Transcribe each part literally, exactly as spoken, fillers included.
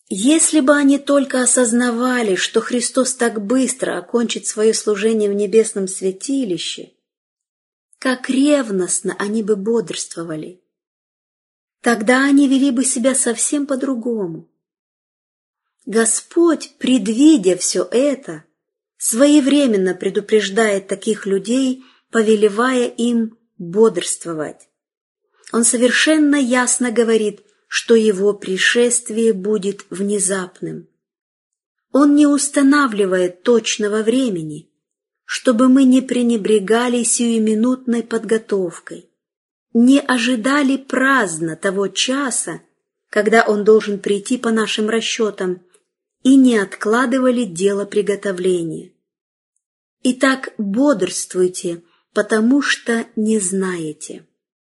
Если бы они только осознавали, что Христос так быстро окончит свое служение в небесном святилище, как ревностно они бы бодрствовали. Тогда они вели бы себя совсем по-другому. Господь, предвидя все это, своевременно предупреждает таких людей, повелевая им бодрствовать. Он совершенно ясно говорит, что его пришествие будет внезапным. Он не устанавливает точного времени, чтобы мы не пренебрегали сиюминутной подготовкой, не ожидали праздно того часа, когда он должен прийти по нашим расчетам, и не откладывали дело приготовления. Итак, бодрствуйте, потому что не знаете.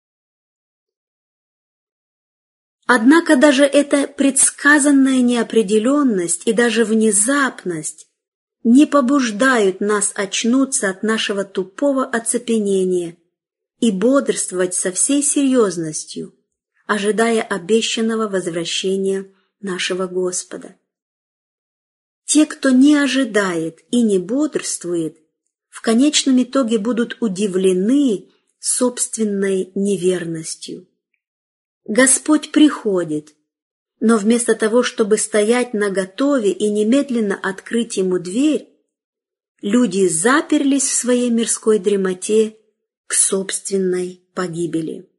Однако даже эта предсказанная неопределенность и даже внезапность не побуждают нас очнуться от нашего тупого оцепенения и бодрствовать со всей серьезностью, ожидая обещанного возвращения нашего Господа. Те, кто не ожидает и не бодрствует, в конечном итоге будут удивлены собственной неверностью. Господь приходит, но вместо того, чтобы стоять наготове и немедленно открыть ему дверь, люди заперлись в своей мирской дремоте к собственной погибели.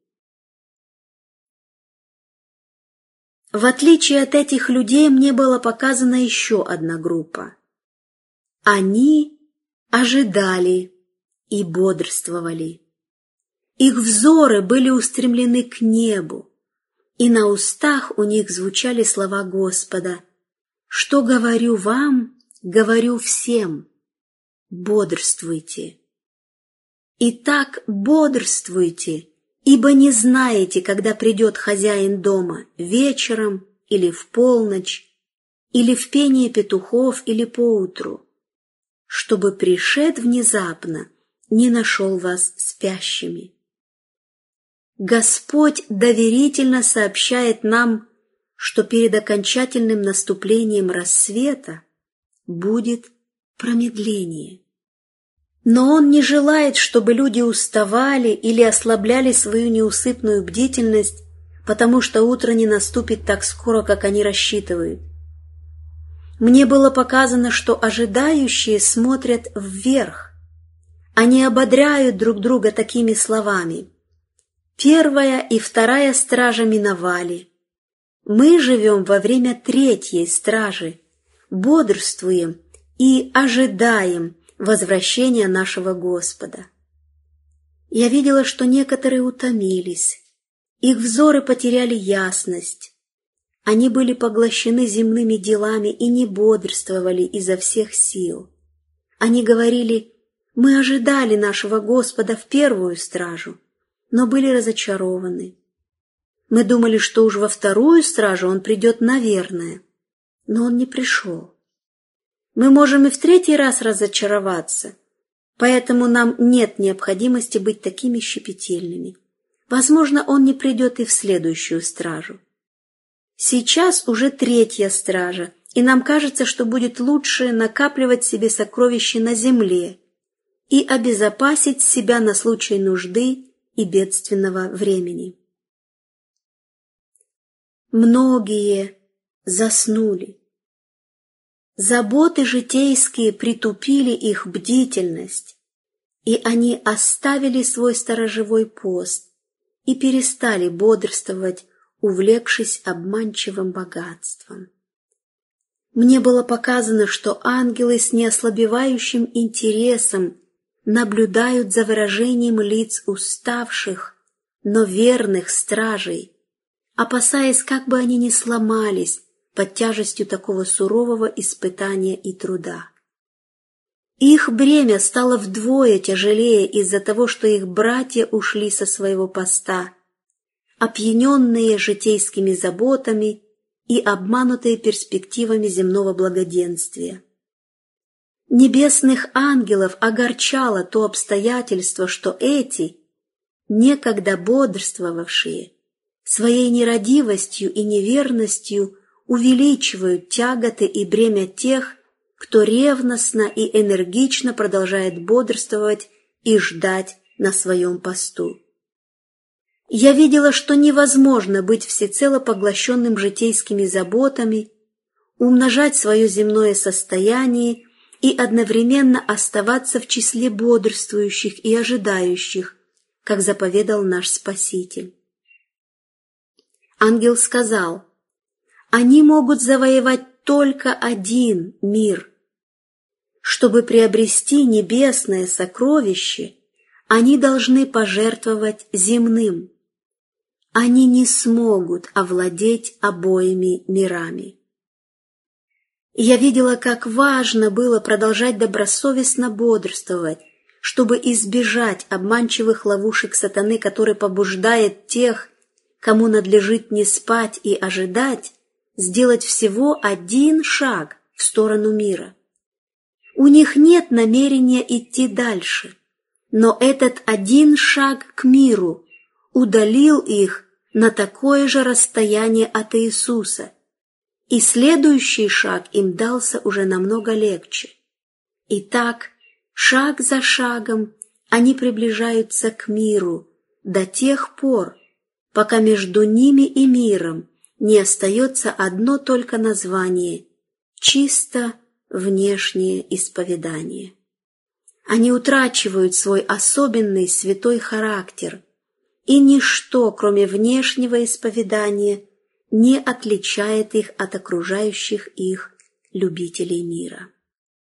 В отличие от этих людей, мне была показана еще одна группа. Они ожидали и бодрствовали. Их взоры были устремлены к небу, и на устах у них звучали слова Господа: «Что говорю вам, говорю всем, бодрствуйте». Итак, бодрствуйте, ибо не знаете, когда придет хозяин дома, вечером или в полночь, или в пение петухов, или поутру, чтобы пришед внезапно не нашел вас спящими. Господь доверительно сообщает нам, что перед окончательным наступлением рассвета будет промедление. Но Он не желает, чтобы люди уставали или ослабляли свою неусыпную бдительность, потому что утро не наступит так скоро, как они рассчитывают. Мне было показано, что ожидающие смотрят вверх. Они ободряют друг друга такими словами: «Первая и вторая стража миновали. Мы живем во время третьей стражи, бодрствуем и ожидаем возвращения нашего Господа». Я видела, что некоторые утомились, их взоры потеряли ясность, они были поглощены земными делами и не бодрствовали изо всех сил. Они говорили: «Мы ожидали нашего Господа в первую стражу, но были разочарованы. Мы думали, что уж во вторую стражу Он придет, наверное, но Он не пришел. Мы можем и в третий раз разочароваться, поэтому нам нет необходимости быть такими щепетильными. Возможно, Он не придет и в следующую стражу. Сейчас уже третья стража, и нам кажется, что будет лучше накапливать себе сокровища на земле и обезопасить себя на случай нужды и бедственного времени». Многие заснули. Заботы житейские притупили их бдительность, и они оставили свой сторожевой пост и перестали бодрствовать, увлекшись обманчивым богатством. Мне было показано, что ангелы с неослабевающим интересом наблюдают за выражением лиц уставших, но верных стражей, опасаясь, как бы они ни сломались под тяжестью такого сурового испытания и труда. Их бремя стало вдвое тяжелее из-за того, что их братья ушли со своего поста, опьяненные житейскими заботами и обманутые перспективами земного благоденствия. Небесных ангелов огорчало то обстоятельство, что эти, некогда бодрствовавшие, своей нерадивостью и неверностью увеличивают тяготы и бремя тех, кто ревностно и энергично продолжает бодрствовать и ждать на своем посту. Я видела, что невозможно быть всецело поглощенным житейскими заботами, умножать свое земное состояние и одновременно оставаться в числе бодрствующих и ожидающих, как заповедал наш Спаситель. Ангел сказал: «Они могут завоевать только один мир. Чтобы приобрести небесное сокровище, они должны пожертвовать земным. Они не смогут овладеть обоими мирами». Я видела, как важно было продолжать добросовестно бодрствовать, чтобы избежать обманчивых ловушек сатаны, который побуждает тех, кому надлежит не спать и ожидать, сделать всего один шаг в сторону мира. У них нет намерения идти дальше, но этот один шаг к миру удалил их на такое же расстояние от Иисуса, и следующий шаг им дался уже намного легче. И так, шаг за шагом, они приближаются к миру до тех пор, пока между ними и миром не остается одно только название – чисто внешнее исповедание. Они утрачивают свой особенный святой характер, и ничто, кроме внешнего исповедания, не отличает их от окружающих их любителей мира.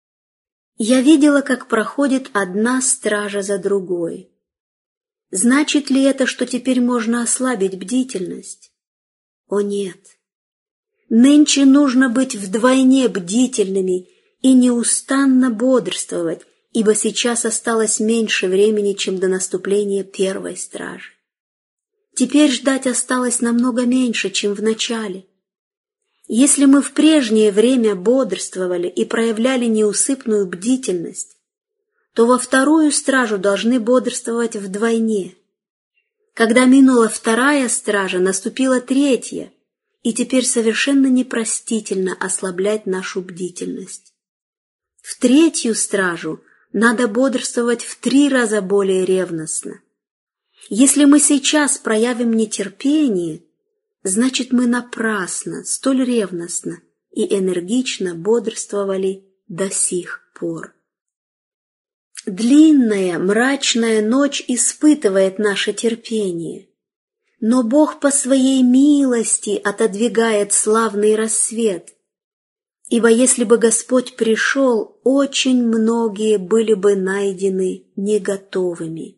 Я видела, как проходит одна стража за другой. Значит ли это, что теперь можно ослабить бдительность? О нет! Нынче нужно быть вдвойне бдительными и неустанно бодрствовать, ибо сейчас осталось меньше времени, чем до наступления первой стражи. Теперь ждать осталось намного меньше, чем в начале. Если мы в прежнее время бодрствовали и проявляли неусыпную бдительность, то во вторую стражу должны бодрствовать вдвойне. Когда минула вторая стража, наступила третья, и теперь совершенно непростительно ослаблять нашу бдительность. В третью стражу надо бодрствовать в три раза более ревностно. Если мы сейчас проявим нетерпение, значит, мы напрасно, столь ревностно и энергично бодрствовали до сих пор. Длинная, мрачная ночь испытывает наше терпение, но Бог по своей милости отодвигает славный рассвет, ибо если бы Господь пришел, очень многие были бы найдены не готовыми.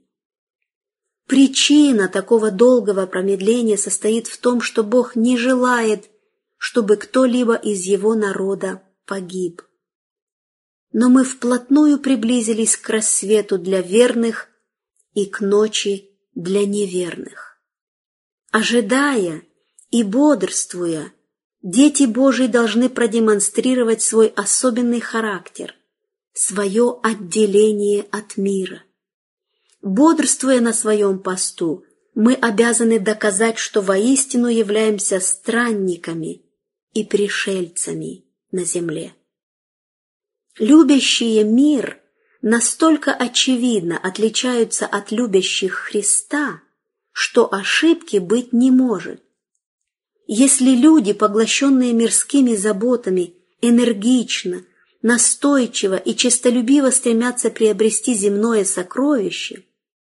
Причина такого долгого промедления состоит в том, что Бог не желает, чтобы кто-либо из Его народа погиб. Но мы вплотную приблизились к рассвету для верных и к ночи для неверных. Ожидая и бодрствуя, дети Божии должны продемонстрировать свой особенный характер, свое отделение от мира. Бодрствуя на своем посту, мы обязаны доказать, что воистину являемся странниками и пришельцами на земле. Любящие мир настолько очевидно отличаются от любящих Христа, что ошибки быть не может. Если люди, поглощенные мирскими заботами, энергично, настойчиво и честолюбиво стремятся приобрести земное сокровище,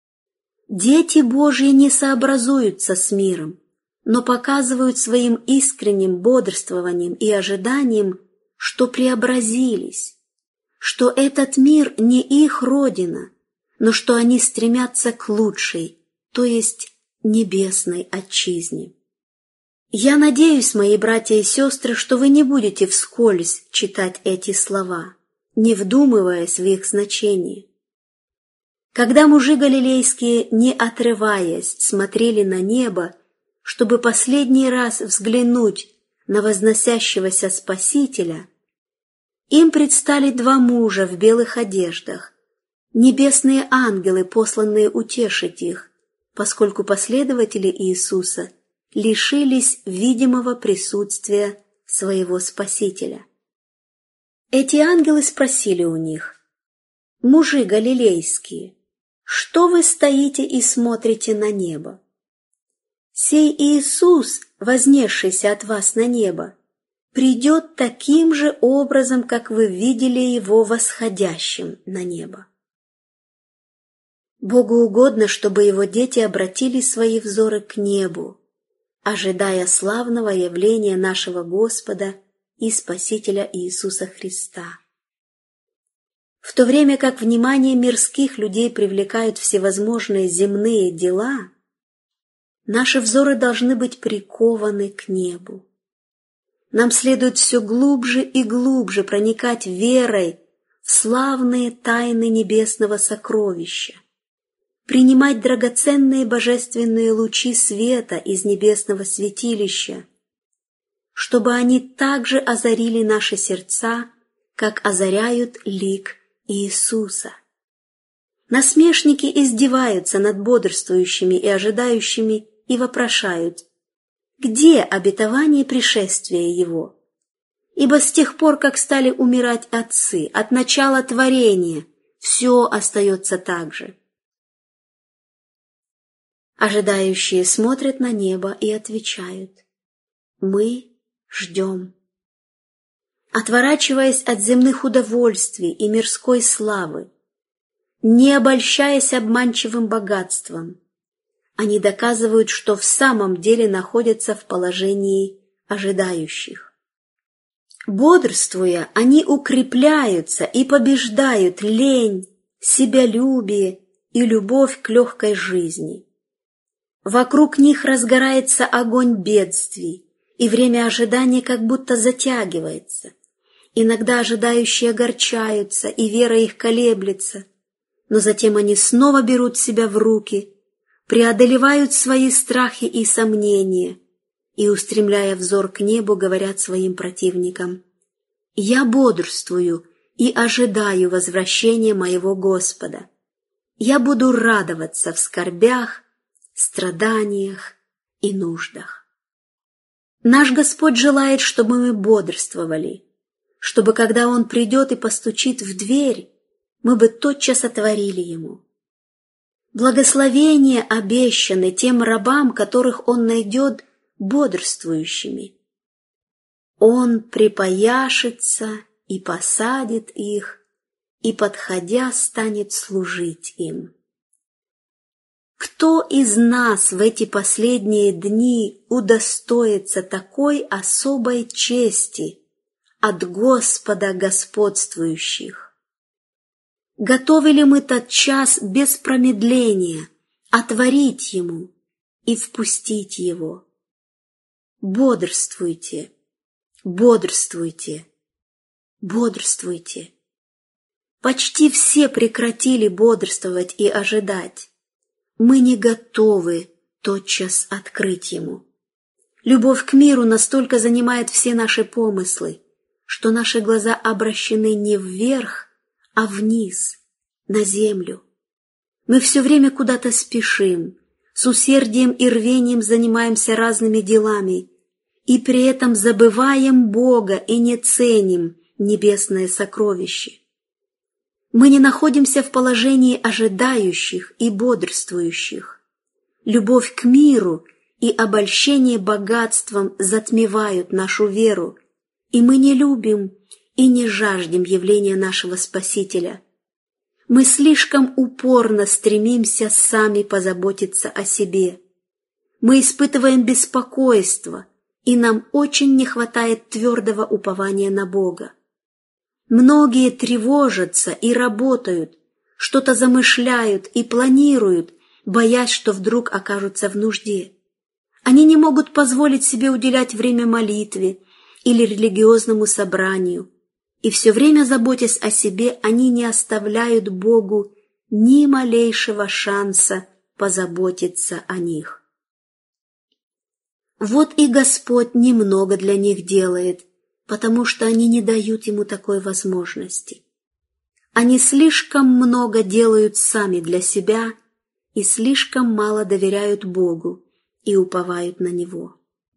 дети Божьи не сообразуются с миром, но показывают своим искренним бодрствованием и ожиданием, что преобразились, что этот мир не их родина, но что они стремятся к лучшей, то есть небесной отчизне. Я надеюсь, мои братья и сестры, что вы не будете вскользь читать эти слова, не вдумываясь в их значение. Когда мужи галилейские, не отрываясь, смотрели на небо, чтобы последний раз взглянуть на возносящегося Спасителя, им предстали два мужа в белых одеждах, небесные ангелы, посланные утешить их, поскольку последователи Иисуса лишились видимого присутствия своего Спасителя. Эти ангелы спросили у них: «Мужи галилейские, что вы стоите и смотрите на небо? Сей Иисус, вознесшийся от вас на небо, придет таким же образом, как вы видели Его восходящим на небо». Богу угодно, чтобы Его дети обратили свои взоры к небу, ожидая славного явления нашего Господа и Спасителя Иисуса Христа. В то время как внимание мирских людей привлекают всевозможные земные дела, наши взоры должны быть прикованы к небу. Нам следует все глубже и глубже проникать верой в славные тайны небесного сокровища, принимать драгоценные божественные лучи света из небесного святилища, чтобы они также озарили наши сердца, как озаряют лик Иисуса. Насмешники издеваются над бодрствующими и ожидающими и вопрошают: где обетование пришествия Его? Ибо с тех пор, как стали умирать отцы, от начала творения, все остается так же. Ожидающие смотрят на небо и отвечают: мы ждем. Отворачиваясь от земных удовольствий и мирской славы, не обольщаясь обманчивым богатством, они доказывают, что в самом деле находятся в положении ожидающих. Бодрствуя, они укрепляются и побеждают лень, себялюбие и любовь к легкой жизни. Вокруг них разгорается огонь бедствий, и время ожидания как будто затягивается. Иногда ожидающие огорчаются, и вера их колеблется, но затем они снова берут себя в руки, преодолевают свои страхи и сомнения и, устремляя взор к небу, говорят своим противникам: «Я бодрствую и ожидаю возвращения моего Господа. Я буду радоваться в скорбях, страданиях и нуждах». Наш Господь желает, чтобы мы бодрствовали, чтобы, когда Он придет и постучит в дверь, мы бы тотчас отворили Ему. Благословения обещаны тем рабам, которых Он найдет бодрствующими. Он припояшется и посадит их, и, подходя, станет служить им. Кто из нас в эти последние дни удостоится такой особой чести от Господа господствующих? Готовы ли мы тот час без промедления отворить Ему и впустить Его? Бодрствуйте, бодрствуйте, бодрствуйте. Почти все прекратили бодрствовать и ожидать. Мы не готовы тотчас открыть Ему. Любовь к миру настолько занимает все наши помыслы, что наши глаза обращены не вверх, а вниз, на землю. Мы все время куда-то спешим, с усердием и рвением занимаемся разными делами, и при этом забываем Бога и не ценим небесное сокровище. Мы не находимся в положении ожидающих и бодрствующих. Любовь к миру и обольщение богатством затмевают нашу веру, и мы не любим и не жаждем явления нашего Спасителя. Мы слишком упорно стремимся сами позаботиться о себе. Мы испытываем беспокойство, и нам очень не хватает твердого упования на Бога. Многие тревожатся и работают, что-то замышляют и планируют, боясь, что вдруг окажутся в нужде. Они не могут позволить себе уделять время молитве или религиозному собранию, и все время, заботясь о себе, они не оставляют Богу ни малейшего шанса позаботиться о них. Вот и Господь немного для них делает, потому что они не дают Ему такой возможности. Они слишком много делают сами для себя и слишком мало доверяют Богу и уповают на Него.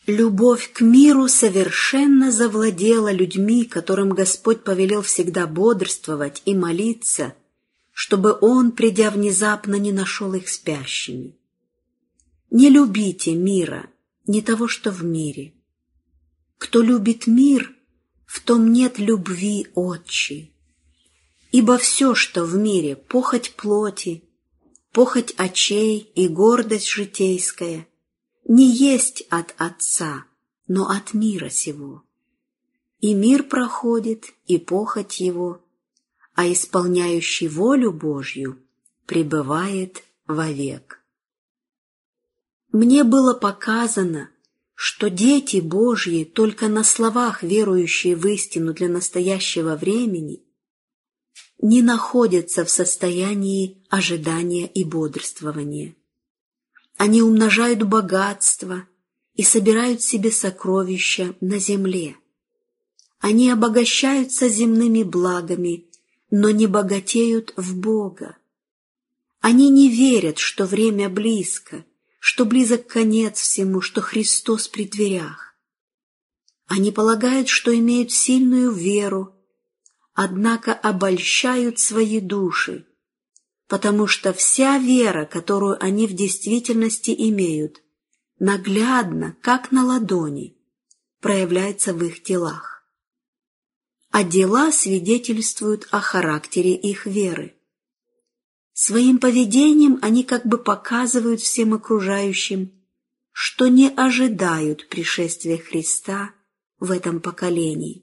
Любовь к миру совершенно завладела людьми, которым Господь повелел всегда бодрствовать и молиться, чтобы Он, придя внезапно, не нашел их спящими. Не любите мира, не того, что в мире. Кто любит мир, в том нет любви Отчей. Ибо все, что в мире, похоть плоти, похоть очей и гордость житейская, не есть от Отца, но от мира сего. И мир проходит, и похоть его, а исполняющий волю Божью пребывает вовек. Мне было показано, что дети Божьи, только на словах верующие в истину для настоящего времени, не находятся в состоянии ожидания и бодрствования. Они умножают богатство и собирают себе сокровища на земле. Они обогащаются земными благами, но не богатеют в Бога. Они не верят, что время близко, что близок конец всему, что Христос при дверях. Они полагают, что имеют сильную веру, однако обольщают свои души, потому что вся вера, которую они в действительности имеют, наглядно, как на ладони, проявляется в их делах. А дела свидетельствуют о характере их веры. Своим поведением они как бы показывают всем окружающим, что не ожидают пришествия Христа в этом поколении.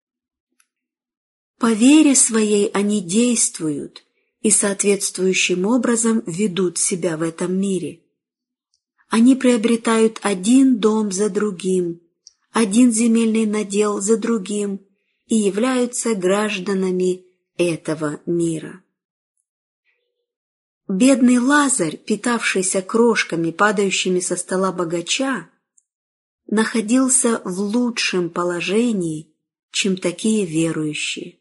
По вере своей они действуют и соответствующим образом ведут себя в этом мире. Они приобретают один дом за другим, один земельный надел за другим и являются гражданами этого мира. Бедный Лазарь, питавшийся крошками, падающими со стола богача, находился в лучшем положении, чем такие верующие.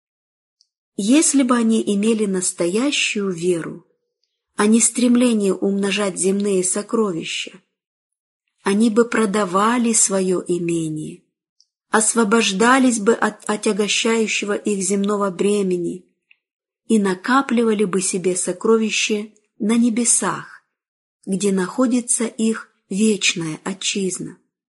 Если бы они имели настоящую веру, а не стремление умножать земные сокровища, они бы продавали свое имение, освобождались бы от отягощающего их земного бремени и накапливали бы себе сокровища на небесах, где находится их вечная отчизна.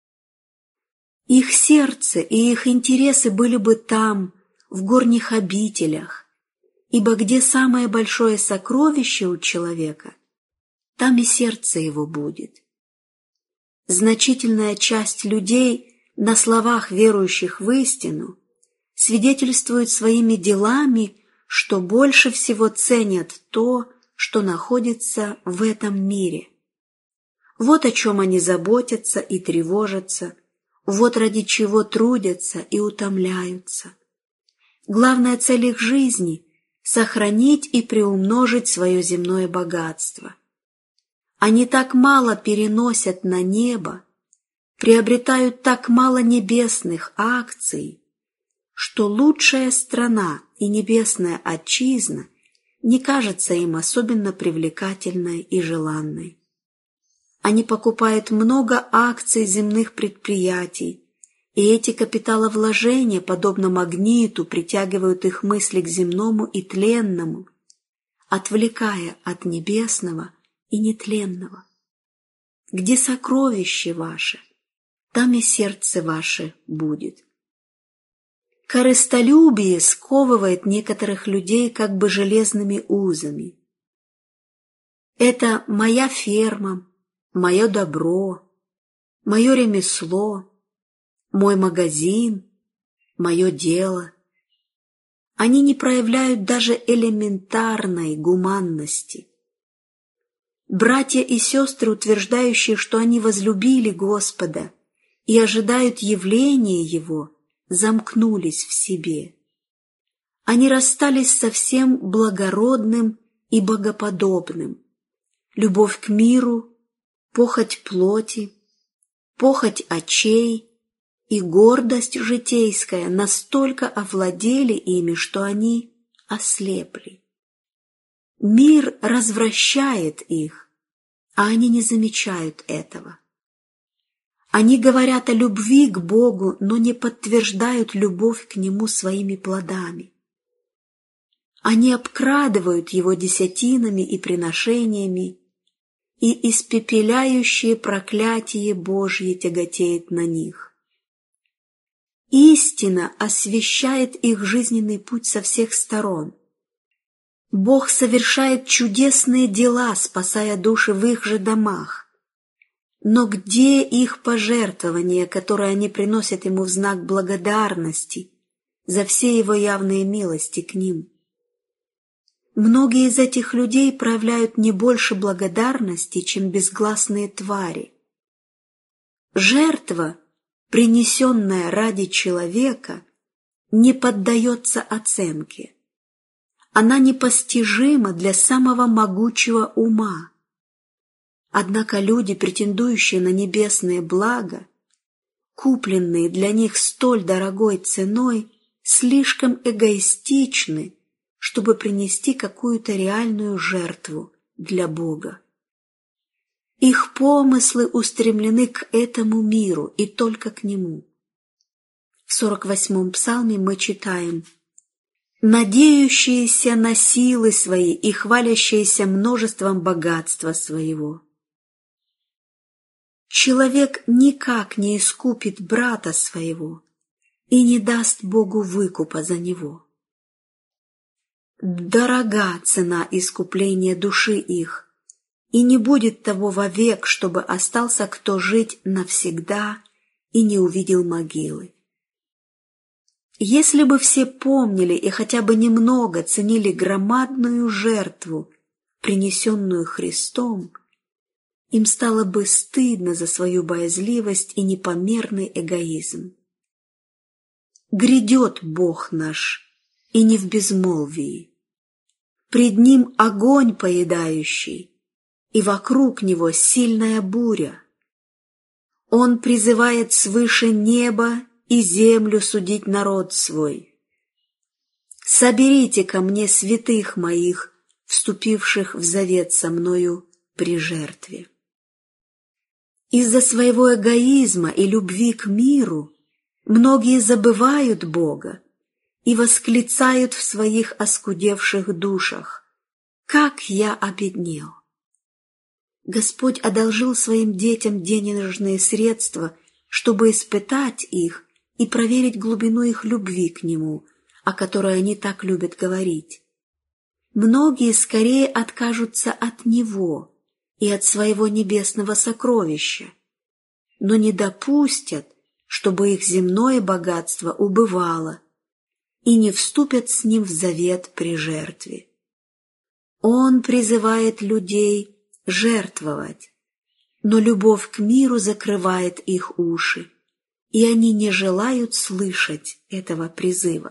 Их сердце и их интересы были бы там, в горних обителях, ибо где самое большое сокровище у человека, там и сердце его будет. Значительная часть людей, на словах верующих в истину, свидетельствует своими делами, что больше всего ценят то, что находится в этом мире. Вот о чем они заботятся и тревожатся, вот ради чего трудятся и утомляются. Главная цель их жизни — сохранить и приумножить свое земное богатство. Они так мало переносят на небо, приобретают так мало небесных акций, что лучшая страна и небесная отчизна не кажется им особенно привлекательной и желанной. Они покупают много акций земных предприятий, и эти капиталовложения, подобно магниту, притягивают их мысли к земному и тленному, отвлекая от небесного и нетленного. Где сокровище ваше, там и сердце ваше будет. Корыстолюбие сковывает некоторых людей как бы железными узами. Это моя ферма, мое добро, мое ремесло, мой магазин, мое дело. Они не проявляют даже элементарной гуманности. Братья и сестры, утверждающие, что они возлюбили Господа и ожидают явления Его, замкнулись в себе. Они расстались со всем благородным и богоподобным. Любовь к миру, похоть плоти, похоть очей и гордость житейская настолько овладели ими, что они ослепли. Мир развращает их, а они не замечают этого. Они говорят о любви к Богу, но не подтверждают любовь к Нему своими плодами. Они обкрадывают Его десятинами и приношениями, и испепеляющее проклятие Божье тяготеет на них. Истина освещает их жизненный путь со всех сторон. Бог совершает чудесные дела, спасая души в их же домах. Но где их пожертвования, которые они приносят Ему в знак благодарности за все Его явные милости к ним? Многие из этих людей проявляют не больше благодарности, чем безгласные твари. Жертва, принесенная ради человека, не поддается оценке. Она непостижима для самого могучего ума. Однако люди, претендующие на небесные блага, купленные для них столь дорогой ценой, слишком эгоистичны, чтобы принести какую-то реальную жертву для Бога. Их помыслы устремлены к этому миру и только к Нему. В сорок восьмом псалме мы читаем: «Надеющиеся на силы свои и хвалящиеся множеством богатства своего». Человек никак не искупит брата своего и не даст Богу выкупа за него. Дорога цена искупления души их, и не будет того вовек, чтобы остался кто жить навсегда и не увидел могилы. Если бы все помнили и хотя бы немного ценили громадную жертву, принесенную Христом, им стало бы стыдно за свою боязливость и непомерный эгоизм. Грядет Бог наш, и не в безмолвии. Пред Ним огонь поедающий, и вокруг Него сильная буря. Он призывает свыше неба и землю судить народ свой. Соберите ко мне святых моих, вступивших в завет со мною при жертве. Из-за своего эгоизма и любви к миру многие забывают Бога и восклицают в своих оскудевших душах: «Как я обеднел!» Господь одолжил своим детям денежные средства, чтобы испытать их и проверить глубину их любви к Нему, о которой они так любят говорить. Многие скорее откажутся от Него и от своего небесного сокровища, но не допустят, чтобы их земное богатство убывало, и не вступят с Ним в завет при жертве. Он призывает людей жертвовать, но любовь к миру закрывает их уши, и они не желают слышать этого призыва.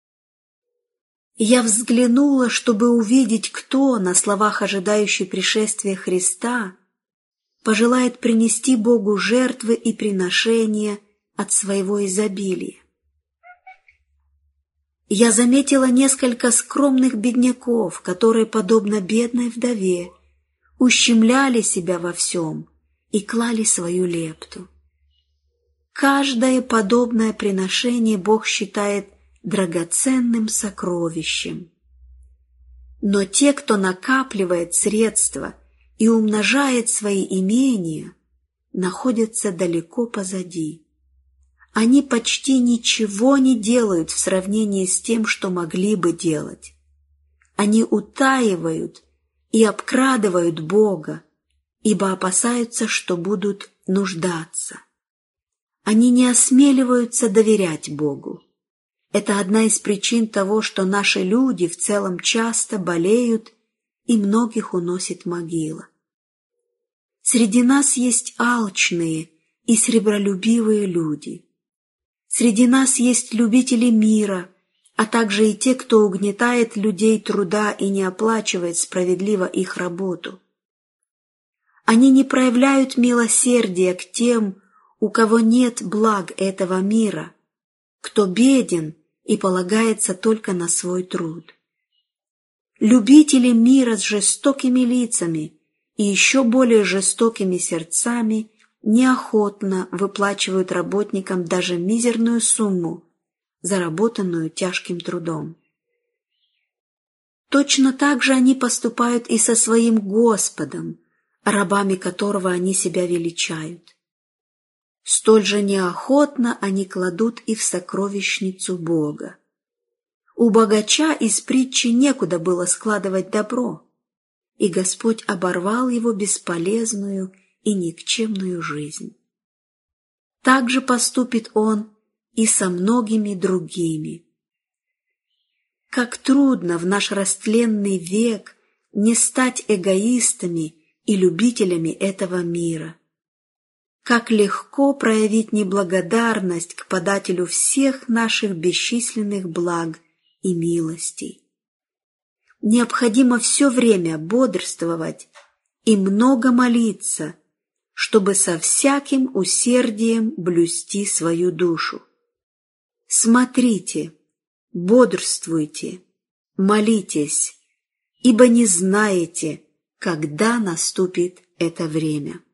Я взглянула, чтобы увидеть, кто, на словах ожидающий пришествия Христа, пожелает принести Богу жертвы и приношения от своего изобилия. Я заметила несколько скромных бедняков, которые, подобно бедной вдове, ущемляли себя во всем и клали свою лепту. Каждое подобное приношение Бог считает драгоценным сокровищем. Но те, кто накапливает средства и умножает свои имения, находятся далеко позади. Они почти ничего не делают в сравнении с тем, что могли бы делать. Они утаивают и обкрадывают Бога, ибо опасаются, что будут нуждаться. Они не осмеливаются доверять Богу. Это одна из причин того, что наши люди в целом часто болеют и многих уносит могила. Среди нас есть алчные и сребролюбивые люди. Среди нас есть любители мира, а также и те, кто угнетает людей труда и не оплачивает справедливо их работу. Они не проявляют милосердия к тем, у кого нет благ этого мира, кто беден и полагается только на свой труд. Любители мира с жестокими лицами и еще более жестокими сердцами неохотно выплачивают работникам даже мизерную сумму, заработанную тяжким трудом. Точно так же они поступают и со своим Господом, рабами которого они себя величают. Столь же неохотно они кладут и в сокровищницу Бога. У богача из притчи некуда было складывать добро, и Господь оборвал его бесполезную и никчемную жизнь. Так же поступит Он и со многими другими. Как трудно в наш растленный век не стать эгоистами и любителями этого мира. Как легко проявить неблагодарность к подателю всех наших бесчисленных благ и милостей. Необходимо все время бодрствовать и много молиться, чтобы со всяким усердием блюсти свою душу. Смотрите, бодрствуйте, молитесь, ибо не знаете, когда наступит это время.